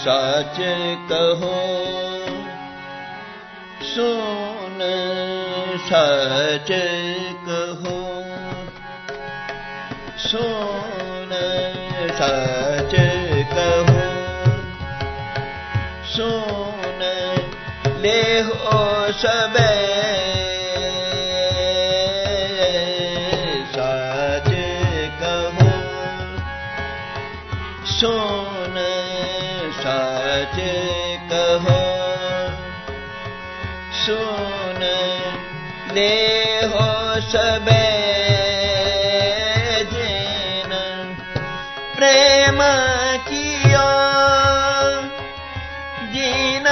सच कहो सुन सच कहो सुन सच कहो सुन ले हो सबे सच कहो सुन सच कहो सुन ले हो सबे जिन प्रेम किया जिन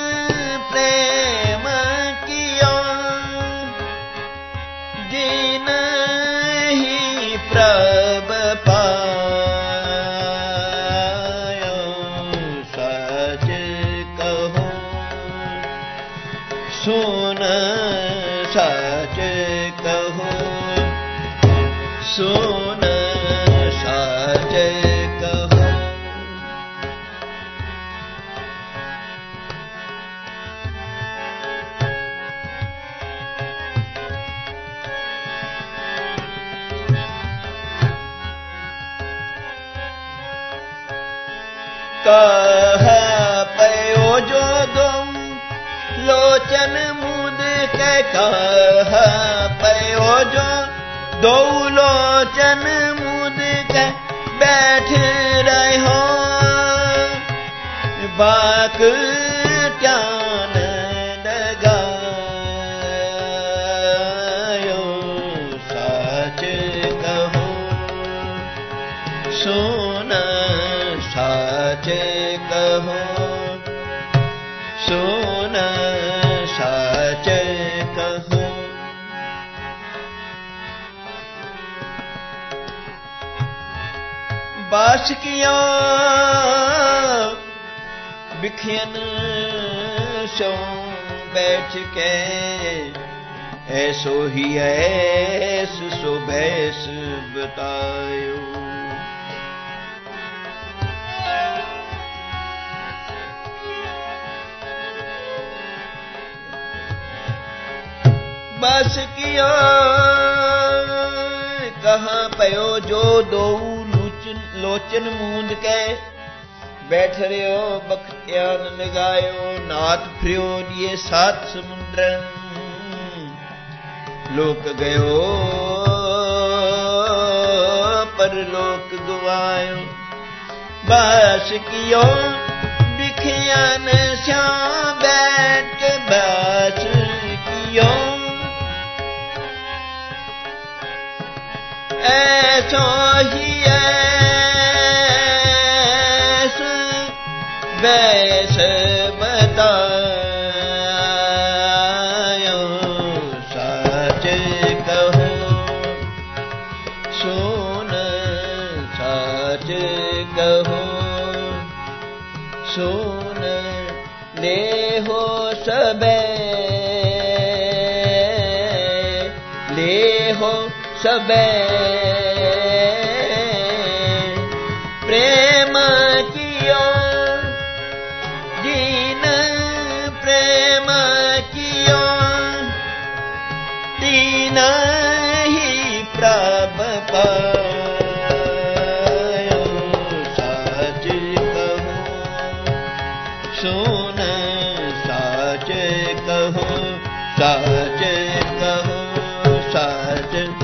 प्रेम किया जिन ही प्रभ पायो सच कहो सुन सच कहो सुन सच कहो कह पयो जो तुम लोचन मुद के कह पयो जो दो लोचन मुद के बैठ रहे हो बाक ध्यान लगायो सच कहो सुन सच कहो सुन सच कहो बास किया बिखियन सो बैठ के ऐसो ही ऐस सो बैस बतायो बस किया कहाँ पयो जो दो लोचन मूंद के बैठ रहो बख्तियान लगायो नाथ फ्रियो ये सात समुद्रन लोक गयो पर लोक गवायो बस कियो बिखियान श्याम बैठ के बस कियो ऐसो ही ऐस वैस बतायो सच कहो सुन सच कहो सुन ले हो सबे ले हो सबे प्रेम कियो जिन प्रेम कियो तीन ही प्रभ पायो सच कहो सुन सच कहो सच कहो सच